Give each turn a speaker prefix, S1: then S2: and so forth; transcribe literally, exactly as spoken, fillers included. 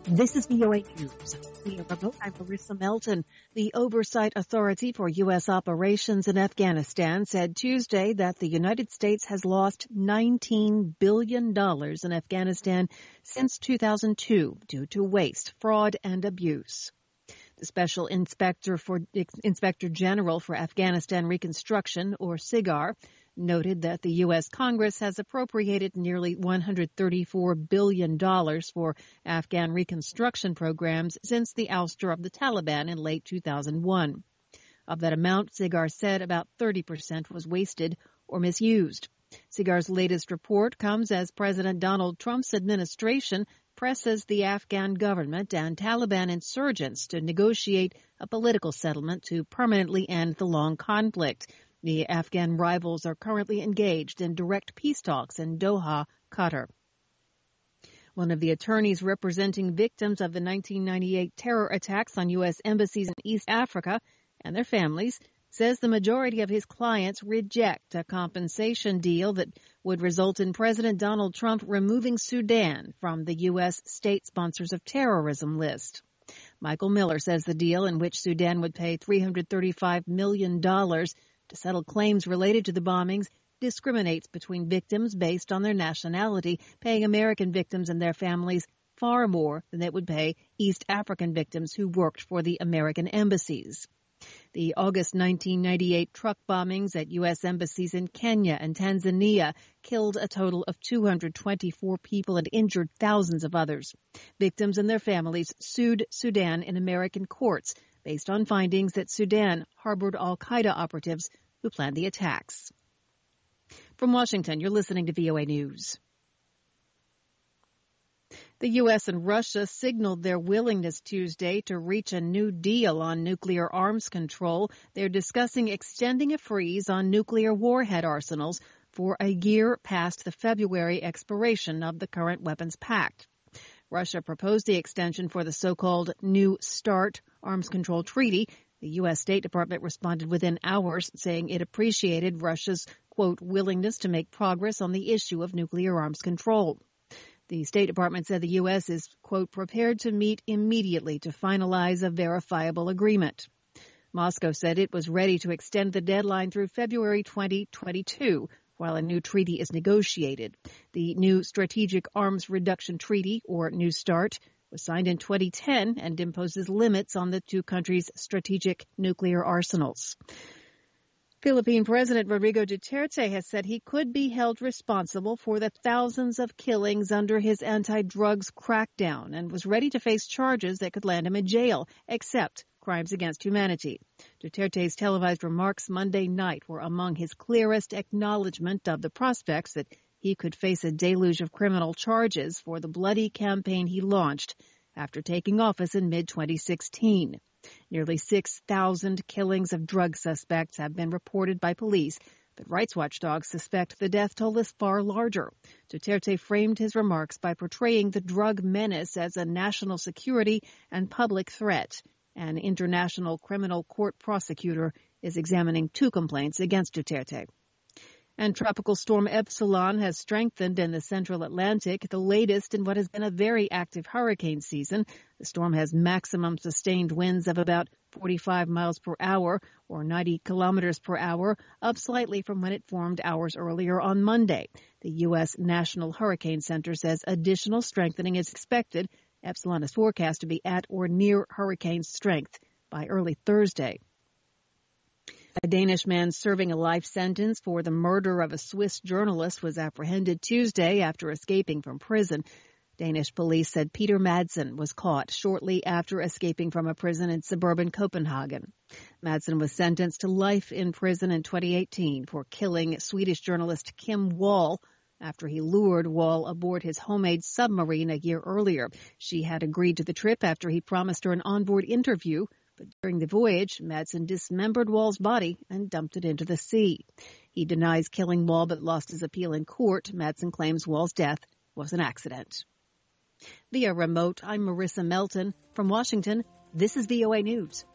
S1: This is V O A News. We are remote. I'm Marissa Melton. The Oversight Authority for U S Operations in Afghanistan said Tuesday that the United States has lost nineteen billion dollars in Afghanistan since two thousand two due to waste, fraud, and abuse. The Special Inspector for Inspector General for Afghanistan Reconstruction, or SIGAR, noted that the U S. Congress has appropriated nearly one hundred thirty-four billion dollars for Afghan reconstruction programs since the ouster of the Taliban in late two thousand one. Of that amount, SIGAR said about thirty percent was wasted or misused. SIGAR's latest report comes as President Donald Trump's administration presses the Afghan government and Taliban insurgents to negotiate a political settlement to permanently end the long conflict. The Afghan rivals are currently engaged in direct peace talks in Doha, Qatar. One of the attorneys representing victims of the nineteen ninety-eight terror attacks on U S embassies in East Africa and their families says the majority of his clients reject a compensation deal that would result in President Donald Trump removing Sudan from the U S state sponsors of terrorism list. Michael Miller says the deal, in which Sudan would pay three hundred thirty-five million dollars to settle claims related to the bombings, discriminates between victims based on their nationality, paying American victims and their families far more than it would pay East African victims who worked for the American embassies. The August nineteen ninety-eight truck bombings at U S embassies in Kenya and Tanzania killed a total of two hundred twenty-four people and injured thousands of others. Victims and their families sued Sudan in American courts based on findings that Sudan harbored al-Qaeda operatives who planned the attacks. From Washington, you're listening to V O A News. The U S and Russia signaled their willingness Tuesday to reach a new deal on nuclear arms control. They're discussing extending a freeze on nuclear warhead arsenals for a year past the February expiration of the current weapons pact. Russia proposed the extension for the so-called New START arms control treaty. The U S. State Department responded within hours, saying it appreciated Russia's, quote, willingness to make progress on the issue of nuclear arms control. The State Department said the U S is, quote, prepared to meet immediately to finalize a verifiable agreement. Moscow said it was ready to extend the deadline through February twenty twenty-two, while a new treaty is negotiated. The new Strategic Arms Reduction Treaty, or New START, was signed in twenty ten and imposes limits on the two countries' strategic nuclear arsenals. Philippine President Rodrigo Duterte has said he could be held responsible for the thousands of killings under his anti-drugs crackdown and was ready to face charges that could land him in jail, except crimes against humanity. Duterte's televised remarks Monday night were among his clearest acknowledgement of the prospects that he could face a deluge of criminal charges for the bloody campaign he launched after taking office in mid twenty sixteen. Nearly six thousand killings of drug suspects have been reported by police, but rights watchdogs suspect the death toll is far larger. Duterte framed his remarks by portraying the drug menace as a national security and public threat. An international criminal court prosecutor is examining two complaints against Duterte. And Tropical Storm Epsilon has strengthened in the central Atlantic, the latest in what has been a very active hurricane season. The storm has maximum sustained winds of about forty-five miles per hour or ninety kilometers per hour, up slightly from when it formed hours earlier on Monday. The U S. National Hurricane Center says additional strengthening is expected. Epsilon is forecast to be at or near hurricane strength by early Thursday. A Danish man serving a life sentence for the murder of a Swiss journalist was apprehended Tuesday after escaping from prison. Danish police said Peter Madsen was caught shortly after escaping from a prison in suburban Copenhagen. Madsen was sentenced to life in prison in twenty eighteen for killing Swedish journalist Kim Wall after he lured Wall aboard his homemade submarine a year earlier. She had agreed to the trip after he promised her an onboard interview. But during the voyage, Madsen dismembered Wall's body and dumped it into the sea. He denies killing Wall but lost his appeal in court. Madsen claims Wall's death was an accident. Via remote, I'm Marissa Melton. From Washington, this is V O A News.